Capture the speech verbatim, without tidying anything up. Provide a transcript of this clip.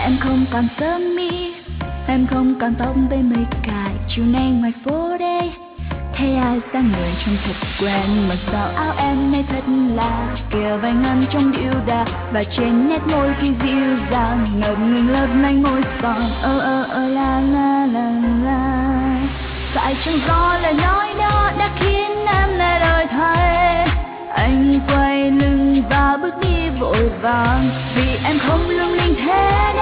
em không còn sơ mi, em không còn tóc bên mây cài. Chiều nay ngoài phố đây thấy ai dáng người trông thật quen, mà sao áo em nay thật là kiểu vai ngăn trong điệu đà, và trên nét môi khi dịu dàng ngập ngừng lấp lánh môi son. Ơ ơ ơ la la la la, tại trong gió lời nói đó đã khiến em lẻ loi thay. Anh quay lưng và bước đi vội vàng vì em không lung linh thế